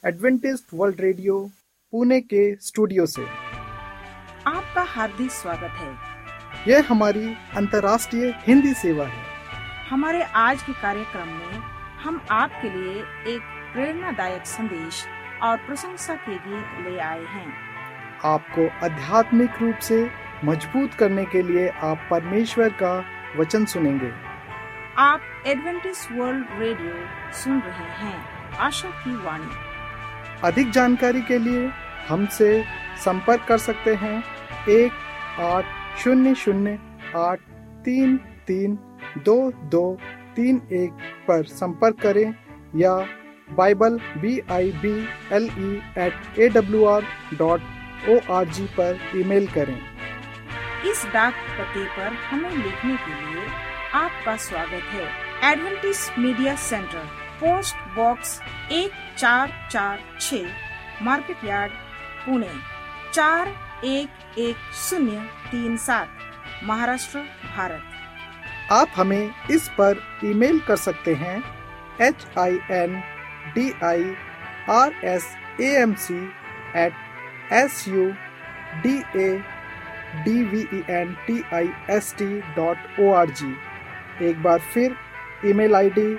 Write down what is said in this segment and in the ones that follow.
Adventist world radio Pune के studio से आपका हार्दिक स्वागत है। यह हमारी अंतर्राष्ट्रीय हिंदी सेवा है। हमारे आज के कार्यक्रम में हम आपके लिए एक प्रेरणादायक संदेश और प्रशंसा के गीत ले आए हैं। आपको आध्यात्मिक रूप से मजबूत करने के लिए आप परमेश्वर का वचन सुनेंगे। आप एडवेंटिस्ट वर्ल्ड रेडियो सुन रहे हैं, आशा की वाणी। अधिक जानकारी के लिए हमसे संपर्क कर सकते हैं 1-800-833-2231 पर संपर्क करें या bible@awr.org पर ईमेल करें। इस डाक पते पर हमें लिखने के लिए आपका स्वागत है। Adventist media centre, post box 1446, market yard, Pune 411037, Maharashtra, Bharat. आप हमें इस पर ईमेल कर सकते हैं hindirsamc@sudaventist.org। एक बार फिर ईमेल आईडी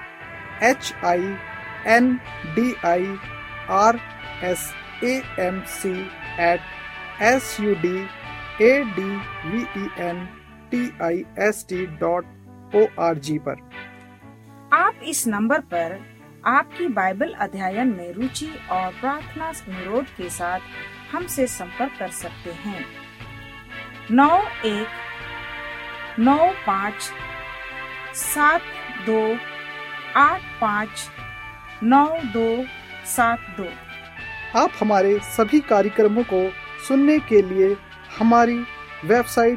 hindirsamc@sudaventist.org पर। आप इस नंबर पर आपकी बाइबल अध्ययन में रुचि और प्रार्थना अनुरोध के साथ हमसे संपर्क कर सकते हैं। 919572859272। आप हमारे सभी कार्यक्रमों को सुनने के लिए हमारी वेबसाइट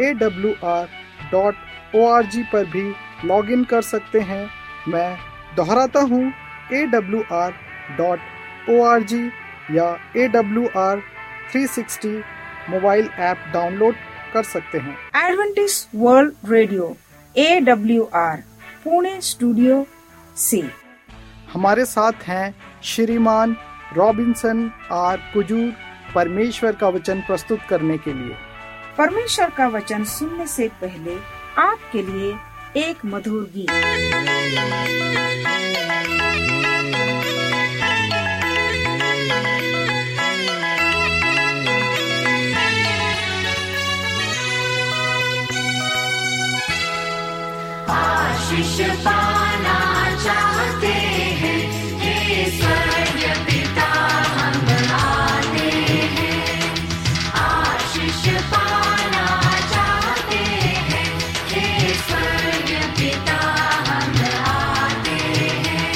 awr.org पर भी लॉगिन कर सकते हैं। मैं दोहराता हूँ, awr.org या AWR 360 मोबाइल ऐप डाउनलोड कर सकते हैं। Adventist world radio AWR Pune studio से हमारे साथ हैं श्रीमान रॉबिन्सन आर कुजूर, परमेश्वर का वचन प्रस्तुत करने के लिए। परमेश्वर का वचन सुनने से पहले आपके लिए एक मधुर गीत। आशीष पाना चाहते हैं, हे स्वर्ग पिता हम आते हैं। आशीष पाना चाहते हैं, हे स्वर्ग पिता हम आते हैं।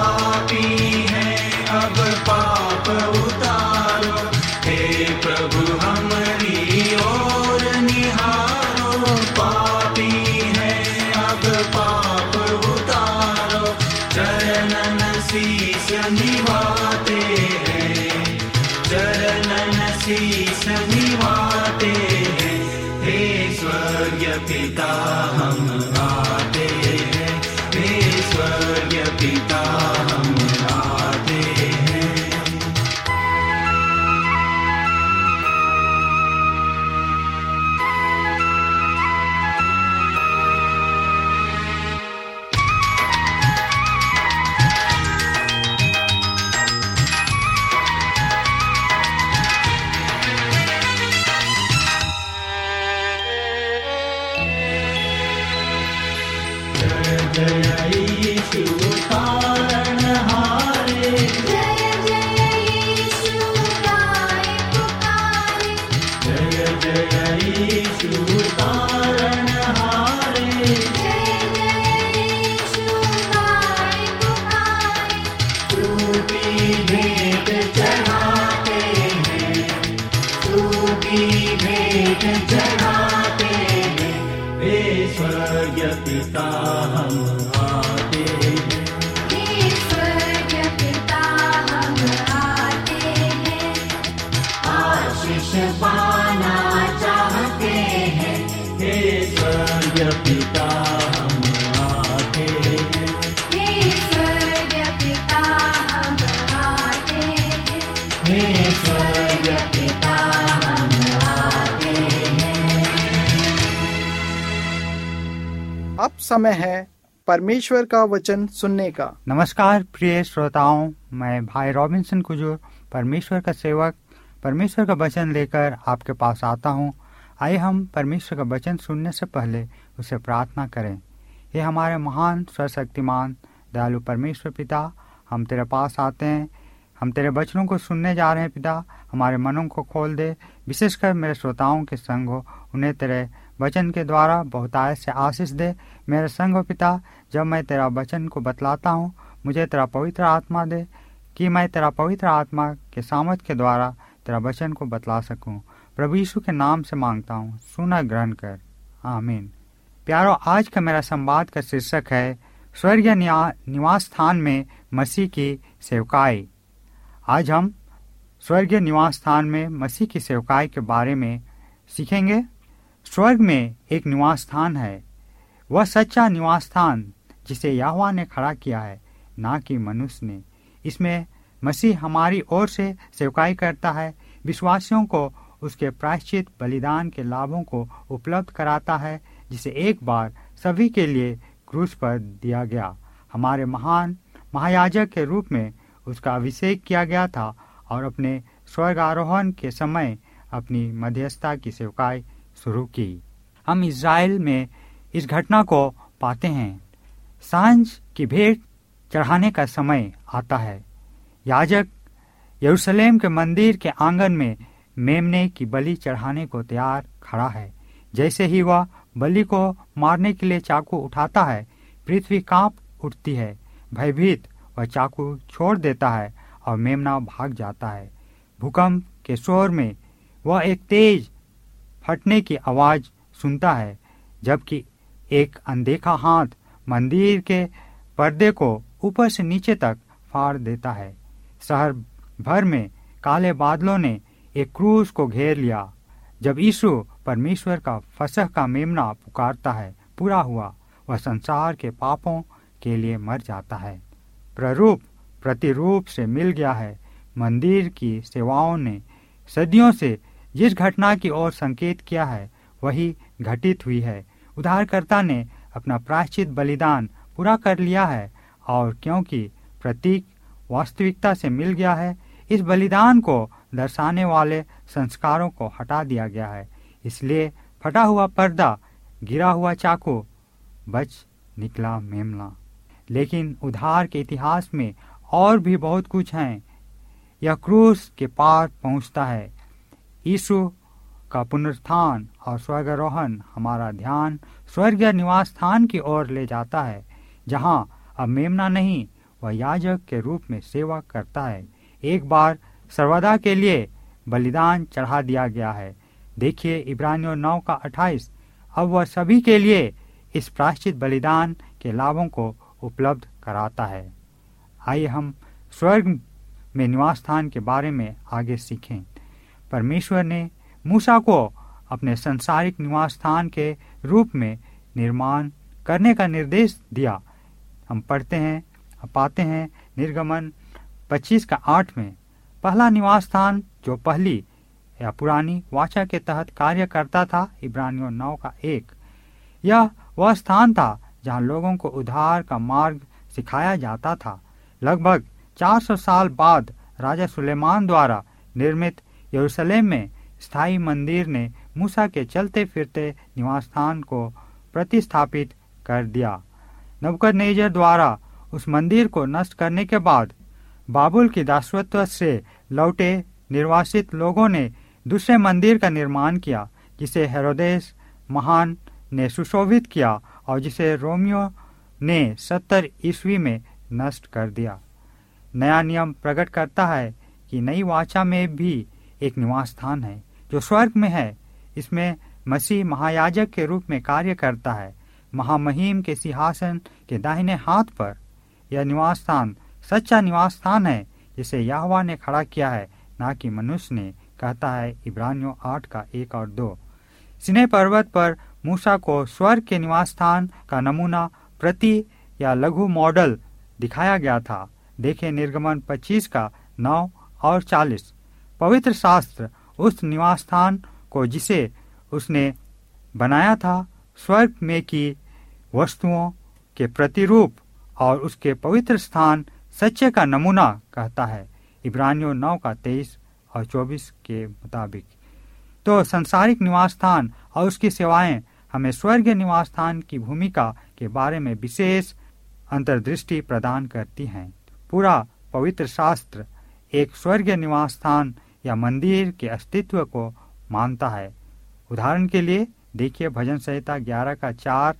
पापी हैं अब पाप उतारो, हे प्रभु हमारी ओर निहारो। पापी हैं अब पाप उतारो, चरणन शीस निभाते हैं, चरणन शीस निभाते हैं। हे स्वर्गीय पिता हम आते हैं, हे स्वर्गीय पिता हम आते हैं। जय यीशु तारणहारे, जय जय यीशु गाए पुकारे, जय जय यीशु तारणहारे। जय जय यीशु गाए पुकारे। स्तुति भेंट चढ़ाते हैं, स्तुति भेंट चढ़ाते हैं। हे स्वर्गीय पिता हम आते हैं, हे स्वर्गीय पिता हम आते हैं। आशीष पाना चाहते हैं। हे स्वर्गीय पिता हम आते हैं, हे स्वर्गीय पिता हम आते हैं। हे स्वर्गीय पिता हम आते हैं। अब समय है परमेश्वर का वचन सुनने का। नमस्कार प्रिय श्रोताओं, मैं भाई रॉबिन्सन कुजूर परमेश्वर का सेवक परमेश्वर का वचन लेकर आपके पास आता हूँ। आइए हम परमेश्वर का वचन सुनने से पहले उसे प्रार्थना करें। ये हमारे महान सर्वशक्तिमान दयालु परमेश्वर पिता, हम तेरे पास आते हैं, हम तेरे वचनों को सुनने जा रहे हैं। पिता, हमारे मनों को खोल दे, विशेषकर मेरे श्रोताओं के संग हो, उन्हें तेरे वचन के द्वारा बहुतायत से आशीष दे। मेरे संग हो पिता, जब मैं तेरा वचन को बतलाता हूँ, मुझे तेरा पवित्र आत्मा दे कि मैं तेरा पवित्र आत्मा के सामर्थ के द्वारा तेरा वचन को बतला सकूं। प्रभु यीशु के नाम से मांगता हूँ, सुना ग्रहण कर, आमीन। प्यारो, आज का मेरा संवाद का शीर्षक है स्वर्गीय निवास स्थान में मसीह की सेवकाई। आज हम स्वर्गीय निवास स्थान में मसीह की सेवकाई के बारे में सीखेंगे। स्वर्ग में एक निवास स्थान है, वह सच्चा निवास स्थान जिसे यहोवा ने खड़ा किया है, ना कि मनुष्य ने। इसमें मसीह हमारी ओर से सेवकाई करता है, विश्वासियों को उसके प्रायश्चित बलिदान के लाभों को उपलब्ध कराता है, जिसे एक बार सभी के लिए क्रूस पर दिया गया। हमारे महान महायाजक के रूप में उसका अभिषेक किया गया था और अपने स्वर्ग आरोहण के समय अपनी मध्यस्थता की सेवकाई शुरू की। हम इज़राइल में इस घटना को पाते हैं। सांझ की भेंट चढ़ाने का समय आता है। याजक यरूशलेम के मंदिर के आंगन में मेमने की बलि चढ़ाने को तैयार खड़ा है। जैसे ही वह बलि को मारने के लिए चाकू उठाता है, पृथ्वी कांप उठती है। भयभीत वह चाकू छोड़ देता है और मेमना भाग जाता है। भूकंप के शोर में वह एक तेज फटने की आवाज सुनता है, जबकि एक अनदेखा हाथ मंदिर के पर्दे को ऊपर से नीचे तक फाड़ देता है। शहर भर में काले बादलों ने एक क्रूस को घेर लिया। जब यीशु परमेश्वर का फसह का मेमना पुकारता है, पूरा हुआ, वह संसार के पापों के लिए मर जाता है। प्ररूप प्रतिरूप से मिल गया है। मंदिर की सेवाओं ने सदियों से जिस घटना की ओर संकेत किया है, वही घटित हुई है। उद्धारकर्ता ने अपना प्रायश्चित बलिदान पूरा कर लिया है, और क्योंकि प्रतीक वास्तविकता से मिल गया है, इस बलिदान को दर्शाने वाले संस्कारों को हटा दिया गया है। इसलिए फटा हुआ पर्दा, गिरा हुआ चाकू, बच निकला मेमना। लेकिन उद्धार के इतिहास में और भी बहुत कुछ है। यह क्रूस के पार पहुंचता है। यीशु का पुनरुत्थान और स्वर्गारोहण हमारा ध्यान स्वर्गीय निवास स्थान की ओर ले जाता है, जहां अब मेमना नहीं, वह याजक के रूप में सेवा करता है। एक बार सर्वदा के लिए बलिदान चढ़ा दिया गया है। देखिए इब्रानियों 9:28। अब वह सभी के लिए इस प्रायश्चित बलिदान के लाभों को उपलब्ध कराता है। आइए हम स्वर्ग में निवास स्थान के बारे में आगे सीखें। परमेश्वर ने मूसा को अपने संसारिक निवास स्थान के रूप में निर्माण करने का निर्देश दिया। हम पाते हैं निर्गमन 25:8 में पहला निवास स्थान जो पहली या पुरानी वाचा के तहत कार्य करता था। इब्रानियों 9:1 यह वह स्थान था जहां लोगों को उद्धार का मार्ग सिखाया जाता था। लगभग 400 साल बाद राजा सुलेमान द्वारा निर्मित यरूशलेम में स्थायी मंदिर ने मूसा के चलते फिरते निवास स्थान को प्रतिस्थापित कर दिया। नबूकदनेस्सर द्वारा उस मंदिर को नष्ट करने के बाद बाबुल की दासत्व से लौटे निर्वासित लोगों ने दूसरे मंदिर का निर्माण किया, जिसे हेरोदेस महान ने सुशोभित किया और जिसे रोमियो ने 70 ईस्वी में नष्ट कर दिया। नया नियम प्रकट करता है कि नई वाचा में भी एक निवास स्थान है जो स्वर्ग में है। इसमें मसीह महायाजक के रूप में कार्य करता है। महामहिम के सिंहासन के दाहिने हाथ पर यह निवास स्थान सच्चा निवास स्थान है जिसे यहोवा ने खड़ा किया है, ना कि मनुष्य ने, कहता है इब्रानियों 8:1 और 2। सिनै पर्वत पर मूसा को स्वर्ग के निवास स्थान का नमूना प्रति या लघु मॉडल दिखाया गया था। देखें निर्गमन 25:9 और 40। पवित्र शास्त्र उस निवास स्थान को जिसे उसने बनाया था स्वर्ग में की वस्तुओं के प्रतिरूप और उसके पवित्र स्थान सच्चे का नमूना कहता है, इब्रानियों 9:23 और 24 के मुताबिक। तो संसारिक निवास स्थान और उसकी सेवाएं हमें स्वर्गीय निवास स्थान की भूमिका के बारे में विशेष अंतर्दृष्टि प्रदान करती हैं। पूरा पवित्र शास्त्र एक स्वर्गीय निवास स्थान या मंदिर के अस्तित्व को मानता है। उदाहरण के लिए देखिए भजन संहिता 11:4,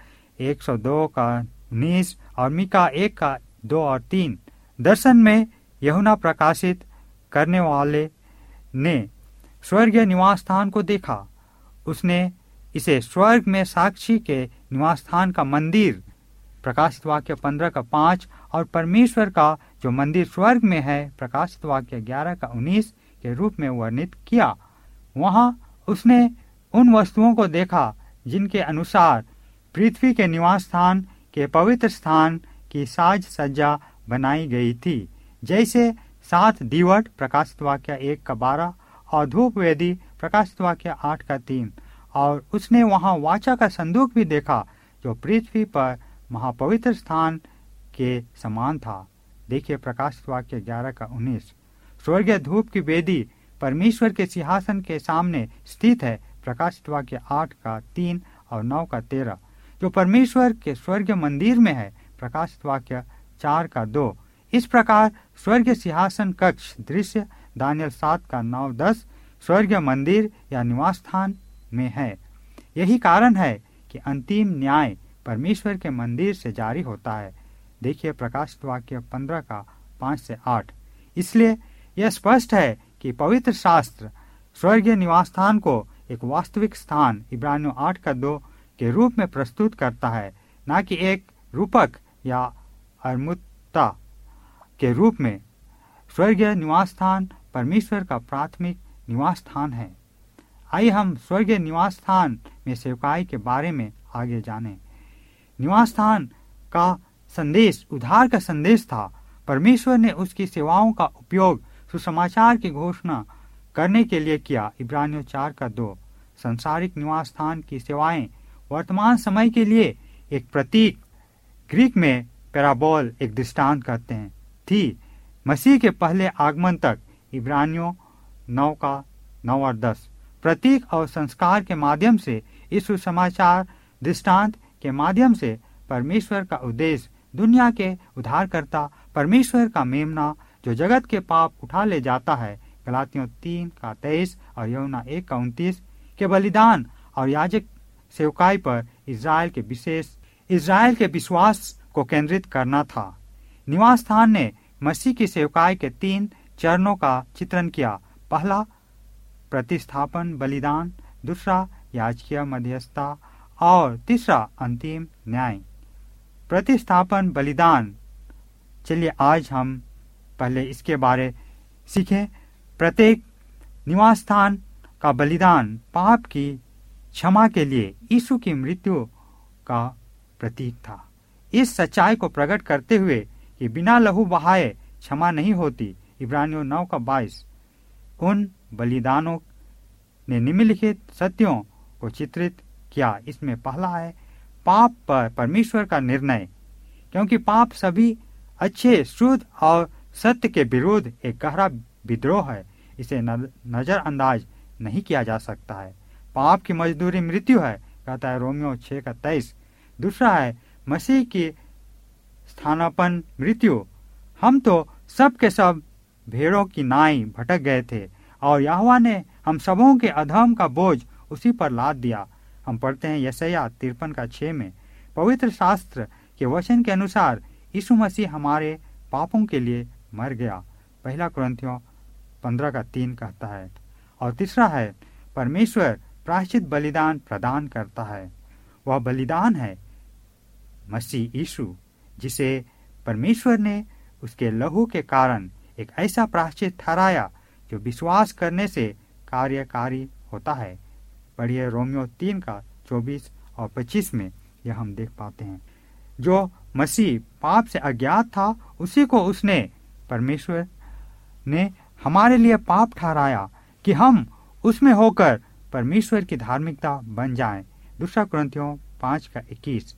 102:19 और मीका 1:2 और 3। दर्शन में यूहन्ना प्रकाशित करने वाले ने स्वर्गीय निवास स्थान को देखा। उसने इसे स्वर्ग में साक्षी के निवास स्थान का मंदिर, प्रकाशित वाक्य 15:5 और परमेश्वर का जो मंदिर स्वर्ग में है, प्रकाशित वाक्य 11:19 के रूप में वर्णित किया। वहां उसने उन वस्तुओं को देखा जिनके अनुसार पृथ्वी के निवास स्थान के पवित्र स्थान की साज सज्जा बनाई गई थी, जैसे 7 दीवट, प्रकाशित वाक्य 1:12 और धूप वेदी, प्रकाशित वाक्य 8:3। और उसने वहां वाचा का संदूक भी देखा जो पृथ्वी पर महापवित्र स्थान के समान था। देखिए प्रकाशित वाक्य 11:19। स्वर्गीय धूप की वेदी परमेश्वर के सिंहासन के सामने स्थित है, प्रकाशित वाक्य 8:3 और 9:13, जो परमेश्वर के स्वर्गीय मंदिर में है, प्रकाशित वाक्य 4:2। इस प्रकार स्वर्गीय सिंहासन कक्ष दृश्य दानियल 7:9-10 स्वर्गीय मंदिर या निवास स्थान में है। यही कारण है कि अंतिम न्याय परमेश्वर के मंदिर से जारी होता है। देखिए प्रकाशित वाक्य 15:5-8। इसलिए यह स्पष्ट है कि पवित्र शास्त्र स्वर्गीय निवास स्थान को एक वास्तविक स्थान, इब्रानियों 8:2 के रूप में प्रस्तुत करता है, न कि एक रूपक या अमूर्तता के रूप में। स्वर्गीय निवास स्थान परमेश्वर का प्राथमिक निवास स्थान है। आइए हम स्वर्गीय निवास स्थान में सेवकाई के बारे में आगे जानें। निवास स्थान का संदेश उद्धार का संदेश था। परमेश्वर ने उसकी सेवाओं का उपयोग सुसमाचार की घोषणा करने के लिए किया, इब्रानियों 4:2। संसारिक निवास स्थान की सेवाएं वर्तमान समय के लिए एक प्रतीक, ग्रीक में पैराबोल, एक दृष्टांत कहते हैं, थी मसीह के पहले आगमन तक, इब्रानियों 9:9 और 10। प्रतीक और संस्कार के माध्यम से इस सुसमाचार दृष्टांत के माध्यम से परमेश्वर का उद्देश्य दुनिया के उद्धारकर्ता परमेश्वर का मेमना जो जगत के पाप उठा ले जाता है, गलातियों 3:23 और यूहन्ना 1:29 के बलिदान और याजक सेवकाई पर इजराइल के विश्वास को केंद्रित करना था। निवास स्थान ने मसीह की सेवकाई के 3 चरणों का चित्रण किया। पहला प्रतिस्थापन बलिदान, दूसरा याजकीय मध्यस्थता और तीसरा अंतिम न्याय। प्रतिस्थापन बलिदान, चलिए आज हम पहले इसके बारे सीखें। प्रत्येक निवास स्थान का बलिदान पाप की क्षमा के लिए यीशु की मृत्यु का प्रतीक था। इस सच्चाई को प्रकट करते हुए कि बिना लहू बहाए क्षमा नहीं होती, इब्रानियों 9:22 उन बलिदानों ने निम्नलिखित सत्यों को चित्रित किया। इसमें पहला है पाप पर परमेश्वर का निर्णय। क्योंकि पाप सभी अच्छे, शुद्ध और सत्य के विरुद्ध एक गहरा विद्रोह है, इसे नजरअंदाज नहीं किया जा सकता है। पाप की मजदूरी मृत्यु है, कहता है रोमियो 6:23। दूसरा है मसीह की स्थानापन्न मृत्यु। हम तो सब के सब भेड़ों की नाई भटक गए थे और यहोवा ने हम सबों के अधर्म का बोझ उसी पर लाद दिया। हम पढ़ते हैं यशायाह 53:6 में, पवित्र शास्त्र के वचन के अनुसार यीशु मसीह हमारे पापों के लिए मर गया। पहला कुरिन्थियों 15:3 कहता है। और तीसरा है परमेश्वर प्रायश्चित बलिदान प्रदान करता है। वह बलिदान है मसीह यीशु, जिसे परमेश्वर ने उसके लहू के कारण एक ऐसा प्रायश्चित ठहराया जो विश्वास करने से कार्यकारी होता है। पढ़िए रोमियो 3:24 और 25 में यह हम देख पाते हैं। जो मसीह पाप से अज्ञात था, उसी को उसने परमेश्वर ने हमारे लिए पाप ठहराया कि हम उसमें होकर परमेश्वर की धार्मिकता बन जाएं। दूसरा कुरिन्थियों 5:21।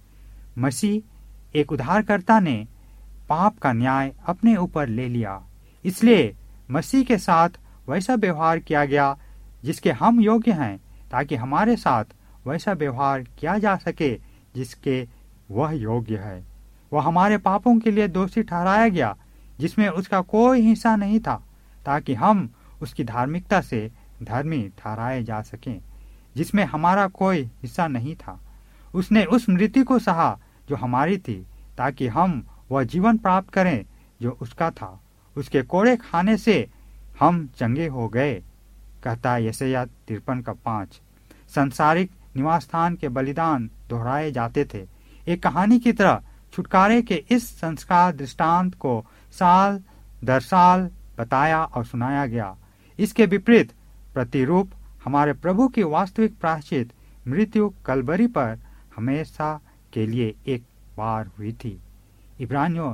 मसीह एक उद्धारकर्ता ने पाप का न्याय अपने ऊपर ले लिया, इसलिए मसीह के साथ वैसा व्यवहार किया गया जिसके हम योग्य हैं, ताकि हमारे साथ वैसा व्यवहार किया जा सके जिसके वह योग्य है। वह हमारे पापों के लिए दोषी ठहराया गया जिसमें उसका कोई हिस्सा नहीं था, ताकि हम उसकी धार्मिकता से धर्मी ठहराए जा सकें जिसमें हमारा कोई हिस्सा नहीं था। उसने उस मृत्यु को सहा जो हमारी थी, ताकि हम वह जीवन प्राप्त करें जो उसका था। उसके कोड़े खाने से हम चंगे हो गए, कहता है यशायाह 53:5। संसारिक निवास स्थान के बलिदान दोहराए जाते थे। एक कहानी की तरह छुटकारे के इस संस्कार दृष्टांत को साल दर साल बताया और सुनाया गया। इसके विपरीत प्रतिरूप हमारे प्रभु की वास्तविक प्रायश्चित मृत्यु कलवरी पर हमेशा के लिए एक बार हुई थी। इब्रानियों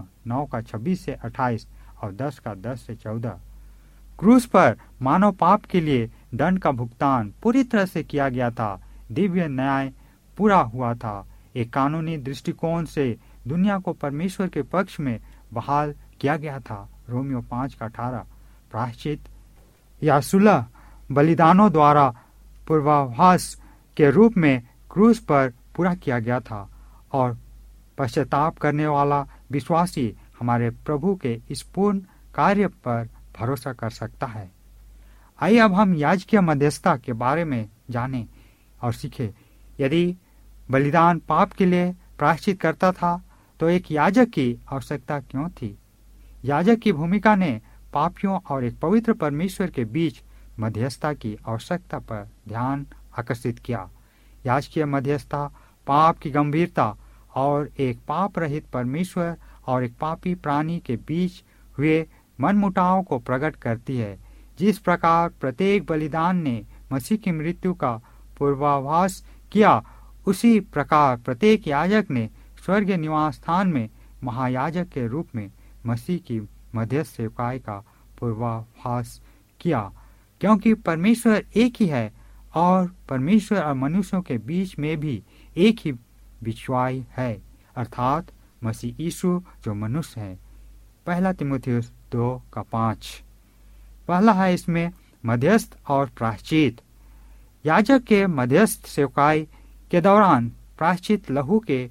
9:26-28 और 10:10-14। क्रूस पर मानव पाप के लिए दंड का भुगतान पूरी तरह से किया गया था। दिव्य न्याय पूरा हुआ था। एक कानूनी दृष्टिकोण से दुनिया को परमेश्वर के पक्ष में बहाल किया गया था। रोमियो 5:18। प्रायश्चित या सुलह बलिदानों द्वारा पूर्वाभास के रूप में क्रूस पर पूरा किया गया था और पश्चाताप करने वाला विश्वासी हमारे प्रभु के इस पूर्ण कार्य पर भरोसा कर सकता है। आइए अब हम याजकीय मध्यस्थता के बारे में जानें और सीखें। यदि बलिदान पाप के लिए प्रायश्चित करता था, तो एक याजक की आवश्यकता क्यों थी? याजक की भूमिका ने पापियों और एक पवित्र परमेश्वर के बीच मध्यस्थता की आवश्यकता पर ध्यान आकर्षित किया। याजकीय मध्यस्थता पाप की गंभीरता और एक पाप रहित परमेश्वर और एक पापी प्राणी के बीच हुए मनमुटाव को प्रकट करती है। जिस प्रकार प्रत्येक बलिदान ने मसीह की मृत्यु का पूर्वाभास किया, उसी प्रकार प्रत्येक याजक ने स्वर्गीय निवास स्थान में महायाजक के रूप में मसीह की मध्यस्थ सेवकाई का पूर्वाभास किया। क्योंकि परमेश्वर एक ही है और परमेश्वर और मनुष्यों के बीच में भी एक ही बिछवाई है, अर्थात मसीह यीशु जो मनुष्य है। पहला तीमुथियुस 2:5। पहला है इसमें मध्यस्थ और प्रायश्चित। याजक के मध्यस्थ सेवकाई के दौरान प्रायश्चित लहू के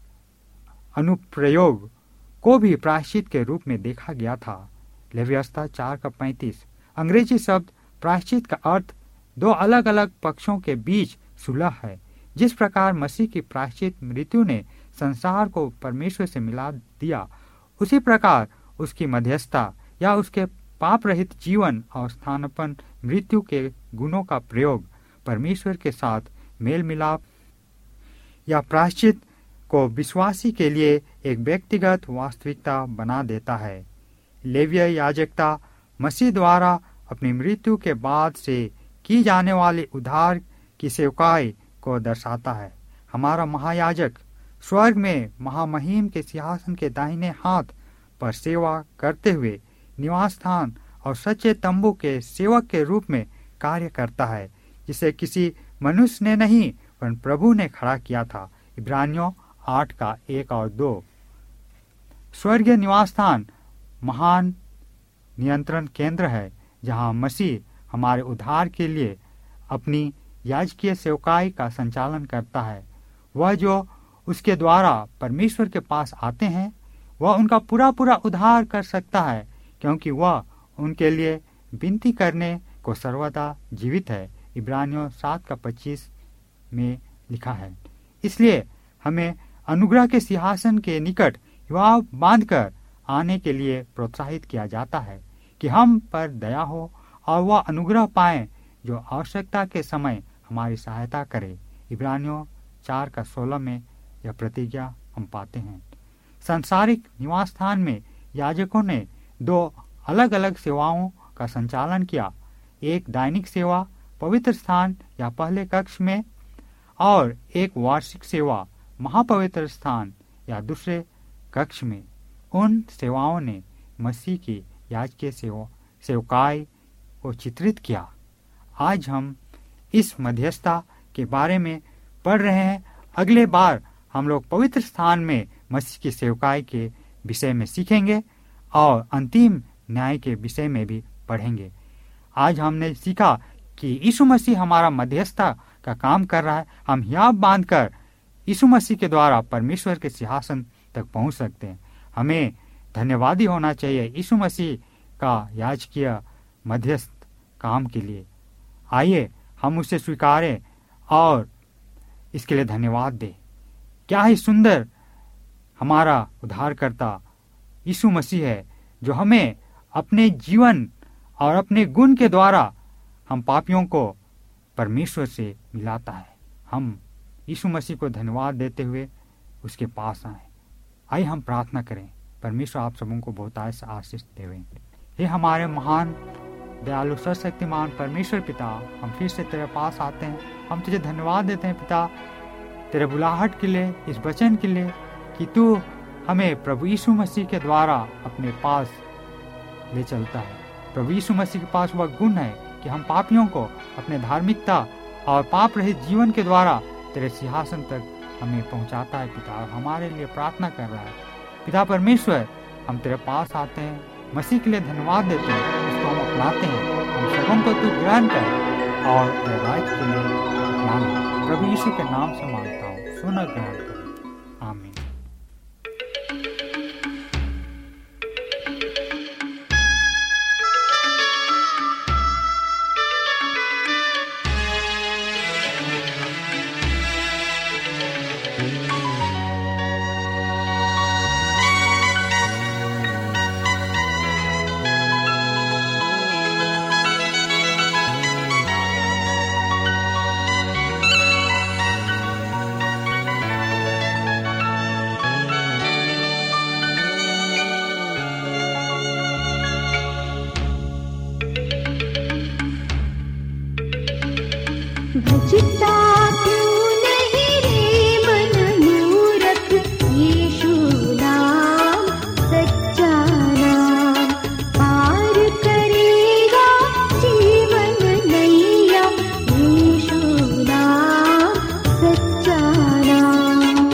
अनुप्रयोग को भी प्रायश्चित के रूप में देखा गया था। लेवियस्ता 4:35। अंग्रेजी शब्द प्रायश्चित का अर्थ दो अलग अलग पक्षों के बीच सुलह है। जिस प्रकार मसीह की प्रायश्चित मृत्यु ने संसार को परमेश्वर से मिला दिया, उसी प्रकार उसकी मध्यस्थता या उसके पाप रहित जीवन और स्थानापन्न मृत्यु के गुणों का प्रयोग परमेश्वर के साथ मेल मिलाप या प्रायश्चित को विश्वासी के लिए एक व्यक्तिगत वास्तविकता बना देता है। लेवीय याजकता मसीह द्वारा अपनी मृत्यु के बाद से की जाने वाले उद्धार की सेवकाई को दर्शाता है। हमारा महायाजक स्वर्ग में महामहिम के सिंहासन के दाहिने हाथ पर सेवा करते हुए निवास स्थान और सच्चे तंबू के सेवक के रूप में कार्य करता है, जिसे किसी मनुष्य ने नहीं पर प्रभु ने खड़ा किया था। इब्रानियों 8:1-2। स्वर्गीय निवास स्थान महान नियंत्रण केंद्र है, जहां मसीह हमारे उद्धार के लिए अपनी याजकीय सेवकाई का संचालन करता है। वह जो उसके द्वारा परमेश्वर के पास आते हैं, वह उनका पूरा उद्धार कर सकता है, क्योंकि वह उनके लिए विनती करने को सर्वदा जीवित है। इब्रानियों 7:25 में लिखा है। इसलिए हमें अनुग्रह के सिंहासन के निकट युवा बांधकर आने के लिए प्रोत्साहित किया जाता है कि हम पर दया हो और वह अनुग्रह पाएं जो आवश्यकता के समय हमारी सहायता करे। इब्रानियों 4:16 में यह प्रतिज्ञा हम पाते हैं। सांसारिक निवास स्थान में याजकों ने 2 अलग अलग सेवाओं का संचालन किया, एक दैनिक सेवा पवित्र स्थान या पहले कक्ष में, और एक वार्षिक सेवा महापवित्र स्थान या दूसरे कक्ष में। उन सेवाओं ने मसीह की याजकीय सेवकाई को चित्रित किया। आज हम इस मध्यस्थता के बारे में पढ़ रहे हैं। अगले बार हम लोग पवित्र स्थान में मसीह की सेवकाई के विषय में सीखेंगे और अंतिम न्याय के विषय में भी पढ़ेंगे। आज हमने सीखा कि यीशु मसीह हमारा मध्यस्थता का काम कर रहा है। हम हियाव बांधकर यीशु मसीह के द्वारा परमेश्वर के सिंहासन तक पहुंच सकते हैं। हमें धन्यवादी होना चाहिए यीशु मसीह का याजकीय मध्यस्थ काम के लिए। आइए हम उसे स्वीकारें और इसके लिए धन्यवाद दें। क्या ही सुंदर हमारा उद्धारकर्ता यीशु मसीह है, जो हमें अपने जीवन और अपने गुण के द्वारा हम पापियों को परमेश्वर से मिलाता है। हम यीशु मसीह को धन्यवाद देते हुए उसके पास आए। आइए हम प्रार्थना करें। परमेश्वर आप सबों को बहुतायत से आशीष देवे। हे हमारे महान दयालु सर्वशक्तिमान परमेश्वर पिता, हम फिर से तेरे पास आते हैं। हम तुझे धन्यवाद देते हैं पिता, तेरे बुलाहट के लिए, इस वचन के लिए कि तू हमें प्रभु यीशु मसीह के द्वारा अपने पास ले चलता है। प्रभु यीशु मसीह के पास वह गुण है कि हम पापियों को अपने धार्मिकता और पाप रहित जीवन के द्वारा तेरे सिंहासन तक हमें पहुंचाता है पिता, और हमारे लिए प्रार्थना कर रहा है। पिता परमेश्वर, हम तेरे पास आते हैं, मसीह के लिए धन्यवाद देते हैं, उसको हम अपनाते हैं। हम सबों को तू ग्रहण कर और तेरे राज्य के लिए अपनाना। प्रभु यीशु के नाम से मांगता हूँ, सुन और ग्रहण कर। आमीन। भजता क्यों नहीं रे मन मूरख, यीशु नाम सच्चा नाम पार करेगा जीवन नैया, यीशु नाम सच्चा नाम।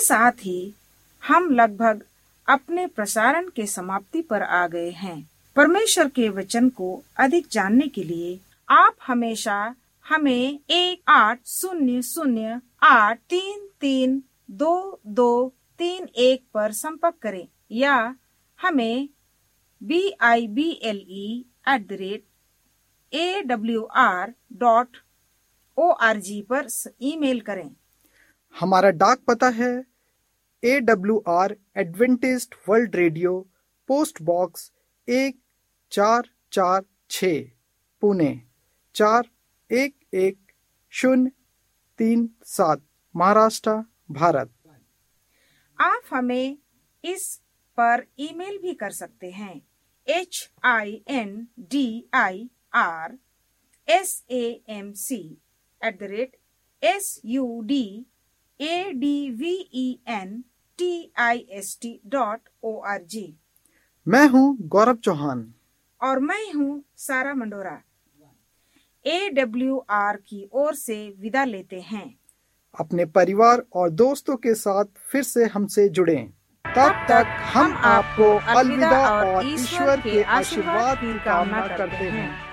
साथ ही हम लगभग अपने प्रसारण के समाप्ति पर आ गए हैं। परमेश्वर के वचन को अधिक जानने के लिए आप हमेशा हमें 1-800-833-2231 पर संपर्क करें या हमें bible@awr.org पर ईमेल करें। हमारा डाक पता है AWR Adventist world radio, post box 1446, Pune 411037, Maharashtra, Bharat. आप हमें इस पर ईमेल भी कर सकते हैं। hindirsamc@sudaventist.org। मैं हूँ गौरव चौहान और मैं हूँ सारा मंडोरा। AWR की ओर से विदा लेते हैं। अपने परिवार और दोस्तों के साथ फिर से हमसे जुड़ें। तब तक हम आपको अलविदा और ईश्वर के आशीर्वाद की कामना करते हैं।